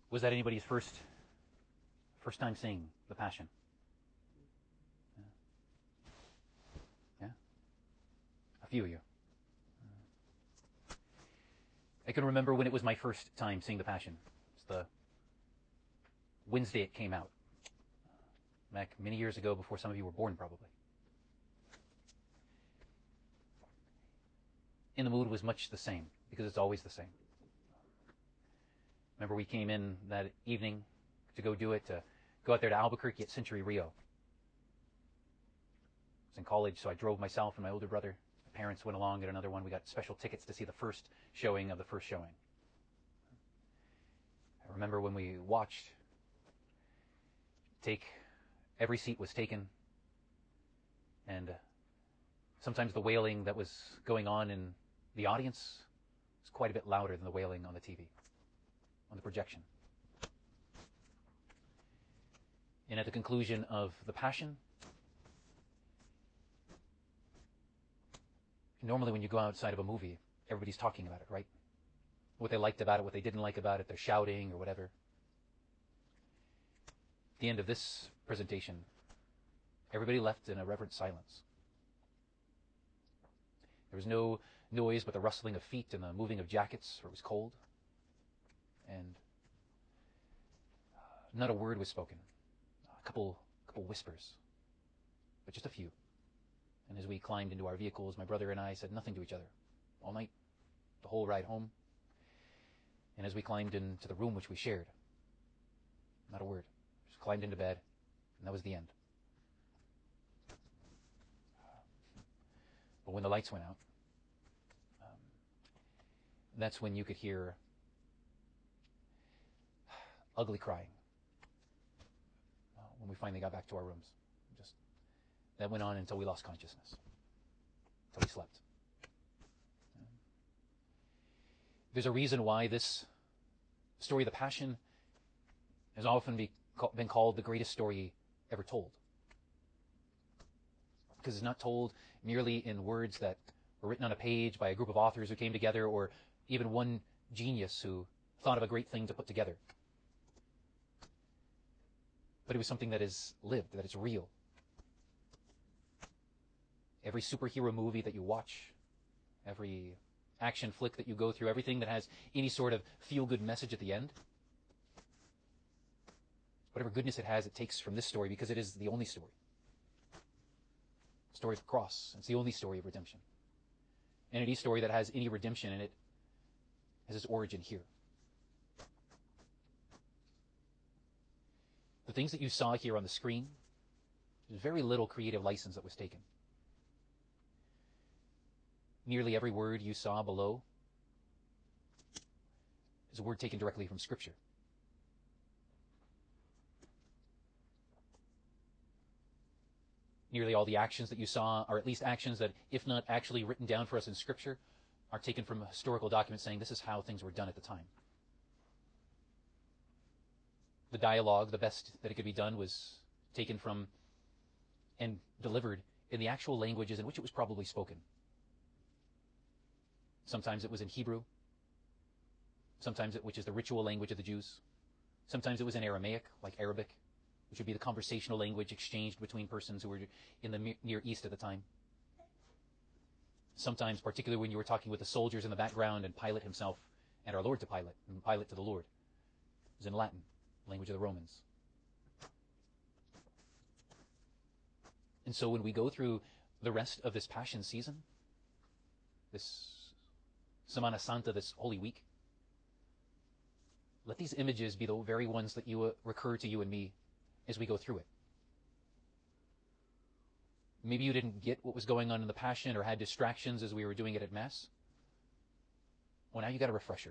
Was that anybody's first time seeing the Passion? Yeah? A few of you. I can remember when it was my first time seeing the Passion. It's the Wednesday it came out. Back many years ago, before some of you were born, probably. And the mood was much the same, because it's always the same. Remember, we came in that evening to go do it, to go out there to Albuquerque at Century Rio. I was in college, so I drove myself and my older brother. My parents went along at another one. We got special tickets to see the first showing of the first showing. I remember when we watched, every seat was taken, and sometimes the wailing that was going on in the audience was quite a bit louder than the wailing on the TV, on the projection. And at the conclusion of the Passion, normally when you go outside of a movie, everybody's talking about it, right? What they liked about it, what they didn't like about it, they're shouting or whatever. At the end of this presentation, everybody left in a reverent silence. There was no noise but the rustling of feet and the moving of jackets, for it was cold. And not a word was spoken. A couple whispers, but just a few. And as we climbed into our vehicles, my brother and I said nothing to each other all night, the whole ride home. And as we climbed into the room which we shared, not a word. Just climbed into bed, and that was the end. But when the lights went out, that's when you could hear ugly crying. When we finally got back to our rooms. That went on until we lost consciousness, until we slept. There's a reason why this story of the Passion has often been called the greatest story ever told. Because it's not told merely in words that were written on a page by a group of authors who came together, or even one genius who thought of a great thing to put together. But it was something that is lived, that is real. Every superhero movie that you watch, every action flick that you go through, everything that has any sort of feel-good message at the end, whatever goodness it has, it takes from this story, because it is the only story. The story of the cross. It's the only story of redemption. And any story that has any redemption in it has its origin here. The things that you saw here on the screen, there's very little creative license that was taken. Nearly every word you saw below is a word taken directly from Scripture. Nearly all the actions that you saw are at least actions that, if not actually written down for us in Scripture, are taken from historical documents saying this is how things were done at the time. The dialogue, the best that it could be done, was taken from and delivered in the actual languages in which it was probably spoken. Sometimes it was in Hebrew, which is the ritual language of the Jews. Sometimes it was in Aramaic, like Arabic, which would be the conversational language exchanged between persons who were in the Near East at the time. Sometimes, particularly when you were talking with the soldiers in the background and Pilate himself, and our Lord to Pilate, and Pilate to the Lord, it was in Latin, language of the Romans. And so when we go through the rest of this Passion season, this Semana Santa, this Holy Week, let these images be the very ones that you recur to you and me as we go through it. Maybe you didn't get what was going on in the Passion or had distractions as we were doing it at Mass. Well, now you got a refresher.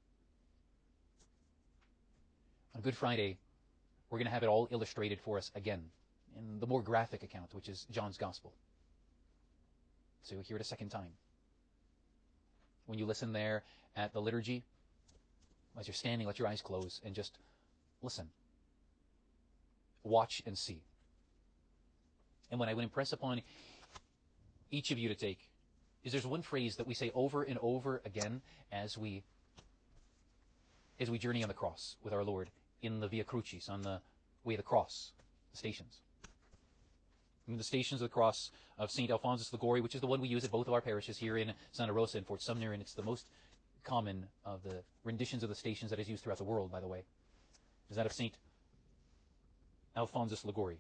On Good Friday, we're going to have it all illustrated for us again in the more graphic account, which is John's Gospel. So you'll hear it a second time. When you listen there at the liturgy, as you're standing, let your eyes close and just listen. Watch and see. And what I would impress upon each of you to take is there's one phrase that we say over and over again as we as we journey on the cross with our Lord in the Via Crucis, on the way of the cross, the stations. The stations of the cross of St. Alphonsus Liguori, which is the one we use at both of our parishes here in Santa Rosa and Fort Sumner, and it's the most common of the renditions of the stations that is used throughout the world, by the way, is that of St. Alphonsus Liguori.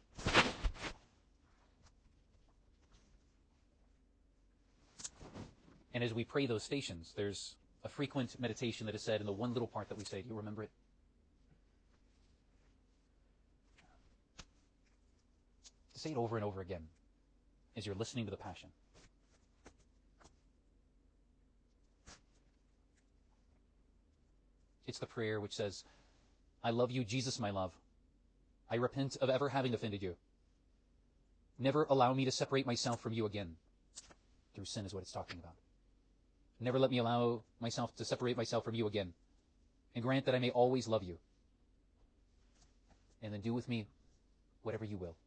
And as we pray those stations, there's a frequent meditation that is said in the one little part that we say. Do you remember it? To say it over and over again as you're listening to the Passion. It's the prayer which says, I love you, Jesus, my love. I repent of ever having offended you. Never allow me to separate myself from you again. Through sin is what it's talking about. Never let me allow myself to separate myself from you again. And grant that I may always love you. And then do with me whatever you will.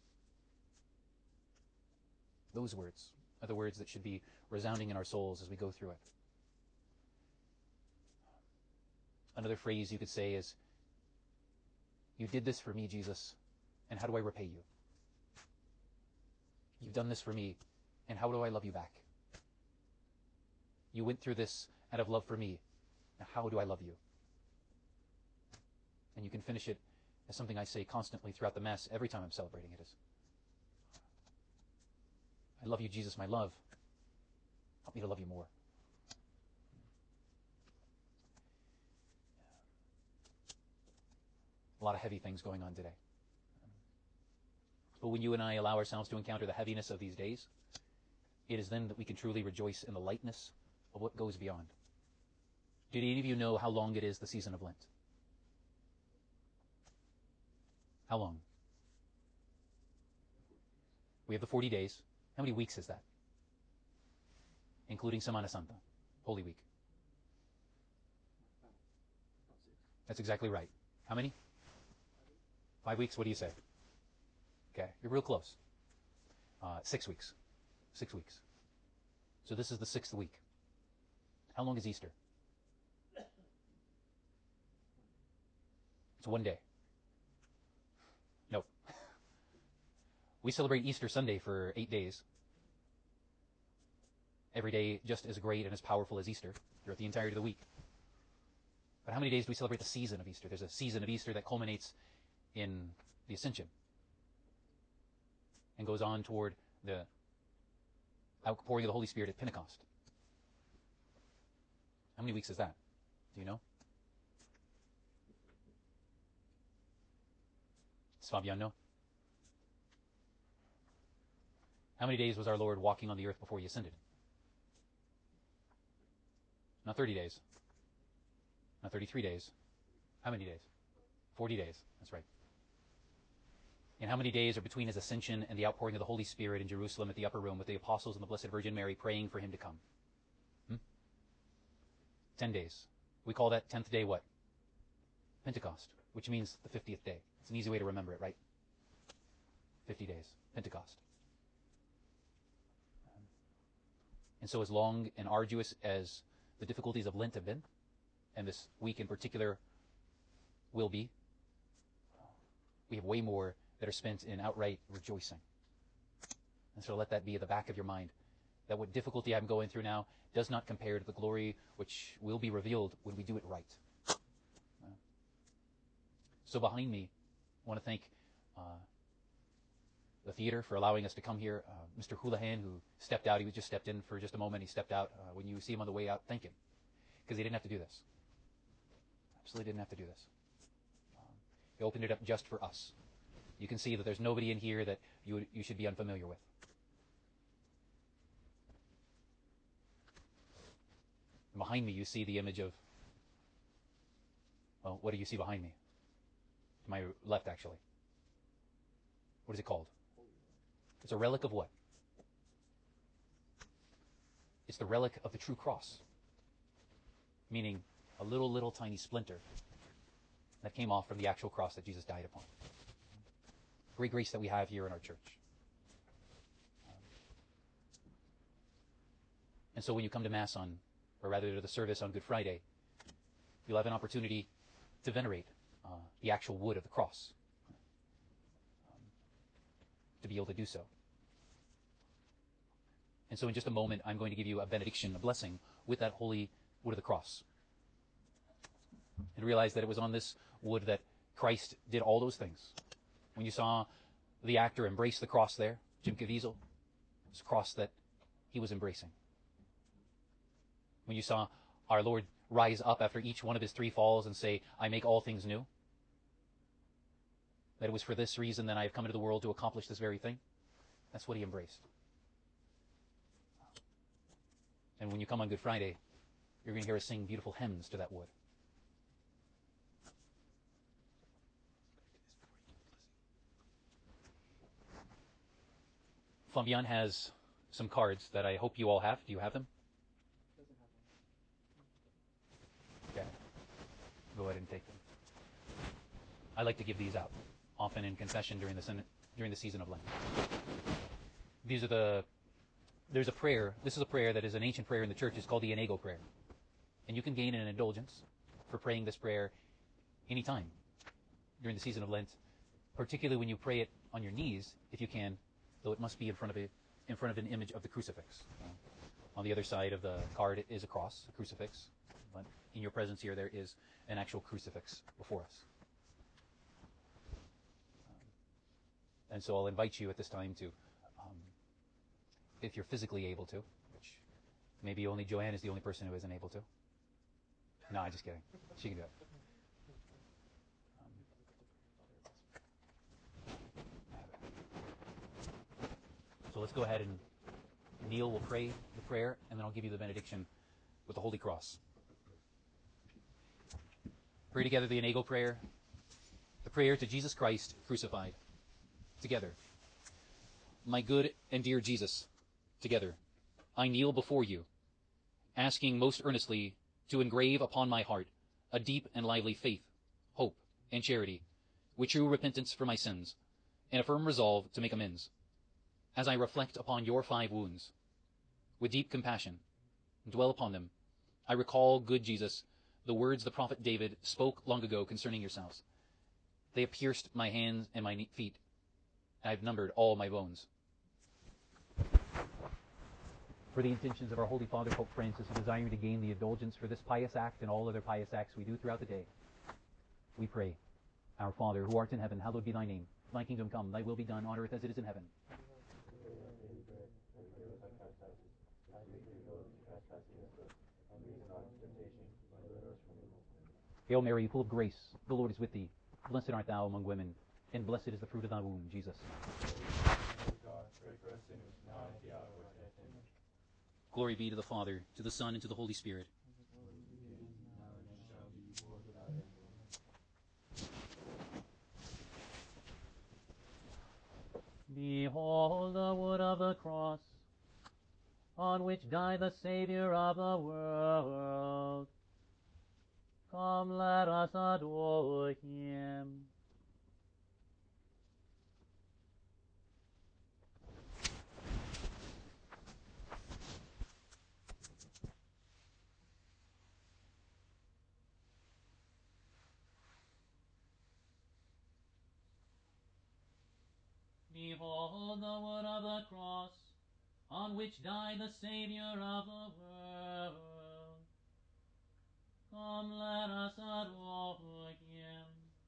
Those words are the words that should be resounding in our souls as we go through it. Another phrase you could say is, you did this for me, Jesus, and how do I repay you? You've done this for me, and how do I love you back? You went through this out of love for me, and how do I love you? And you can finish it as something I say constantly throughout the Mass every time I'm celebrating it is, I love you, Jesus, my love. Help me to love you more. A lot of heavy things going on today. But when you and I allow ourselves to encounter the heaviness of these days, it is then that we can truly rejoice in the lightness of what goes beyond. Did any of you know how long it is the season of Lent? How long? We have the 40 days. How many weeks is that? Including Semana Santa, Holy Week. That's exactly right. How many? 5 weeks? What do you say? Okay, you're real close. 6 weeks. 6 weeks. So this is the 6th week. How long is Easter? It's 1 day. Nope. We celebrate Easter Sunday for 8 days. Every day just as great and as powerful as Easter throughout the entirety of the week. But how many days do we celebrate the season of Easter? There's a season of Easter that culminates in the Ascension and goes on toward the outpouring of the Holy Spirit at Pentecost. How many weeks is that? Do you know? Does Fabian know? How many days was our Lord walking on the earth before he ascended? Not 30 days. Not 33 days. How many days? 40 days. That's right. And how many days are between his ascension and the outpouring of the Holy Spirit in Jerusalem at the upper room with the apostles and the Blessed Virgin Mary praying for him to come? 10 days. We call that 10th day what? Pentecost, which means the 50th day. It's an easy way to remember it, right? 50 days. Pentecost. And so as long and arduous as the difficulties of Lent have been, and this week in particular will be, we have way more that are spent in outright rejoicing. And so let that be at the back of your mind, that what difficulty I'm going through now does not compare to the glory which will be revealed when we do it right. So behind me, I want to thank the theater for allowing us to come here. Mr. Houlihan, who stepped out, he just stepped in for just a moment. He stepped out. When you see him on the way out, thank him, because he didn't have to do this. Absolutely didn't have to do this. He opened it up just for us. You can see that there's nobody in here that you should be unfamiliar with. And behind me, you see the image of, well, what do you see behind me? To my left, actually. What is it called? It's a relic of what? It's the relic of the true cross. Meaning a little tiny splinter that came off from the actual cross that Jesus died upon. Great grace that we have here in our church. And so when you come to Mass on, or rather to the service on Good Friday, you'll have an opportunity to venerate the actual wood of the cross, to be able to do so. And so in just a moment, I'm going to give you a benediction, a blessing, with that holy wood of the cross. And realize that it was on this wood that Christ did all those things. When you saw the actor embrace the cross there, Jim Caviezel, it's a cross that he was embracing. When you saw our Lord rise up after each one of his 3 falls and say, I make all things new, that it was for this reason that I have come into the world to accomplish this very thing, that's what he embraced. And when you come on Good Friday, you're going to hear us sing beautiful hymns to that wood. Fabian has some cards that I hope you all have. Do you have them? Okay. Go ahead and take them. I like to give these out often in confession during the season of Lent. There's a prayer. This is a prayer that is an ancient prayer in the church. It's called the Inigo prayer. And you can gain an indulgence for praying this prayer anytime during the season of Lent, particularly when you pray it on your knees, if you can, though it must be in front of an image of the crucifix. On the other side of the card is a cross, a crucifix. But in your presence here, there is an actual crucifix before us. And so I'll invite you at this time to, if you're physically able to, which maybe only Joanne is the only person who isn't able to. No, I'm just kidding. She can do it. So let's go ahead and kneel. We'll pray the prayer, and then I'll give you the benediction with the Holy Cross. Pray together the Inigo prayer, the prayer to Jesus Christ crucified. Together. My good and dear Jesus, together, I kneel before you, asking most earnestly to engrave upon my heart a deep and lively faith, hope, and charity, with true repentance for my sins, and a firm resolve to make amends. As I reflect upon your 5 wounds, with deep compassion, and dwell upon them, I recall, good Jesus, the words the prophet David spoke long ago concerning yourselves. They have pierced my hands and my feet, and I have numbered all my bones. For the intentions of our Holy Father, Pope Francis, who desire to gain the indulgence for this pious act and all other pious acts we do throughout the day, we pray, Our Father, who art in heaven, hallowed be thy name. Thy kingdom come, thy will be done on earth as it is in heaven. Hail Mary, full of grace, the Lord is with thee. Blessed art thou among women, and blessed is the fruit of thy womb, Jesus. Glory be to the Father, to the Son, and to the Holy Spirit. Behold the wood of the cross, on which died the Savior of the world. Come, let us adore him. Behold the wood of the cross, on which died the Savior of the world. Come, let us adore him.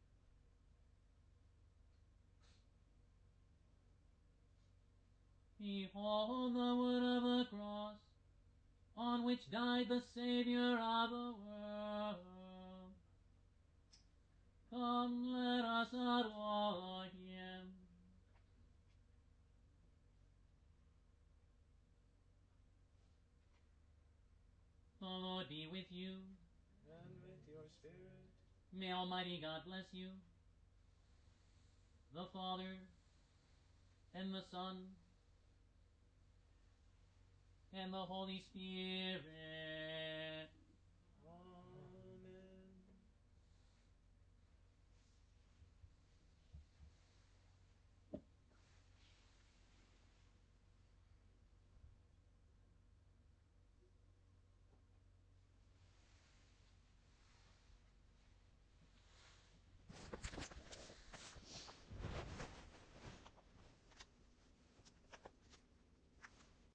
Behold the wood of the cross, on which died the Savior of the world. Come, let us adore him. The Lord be with you. And with your spirit. May Almighty God bless you, the Father, and the Son, and the Holy Spirit.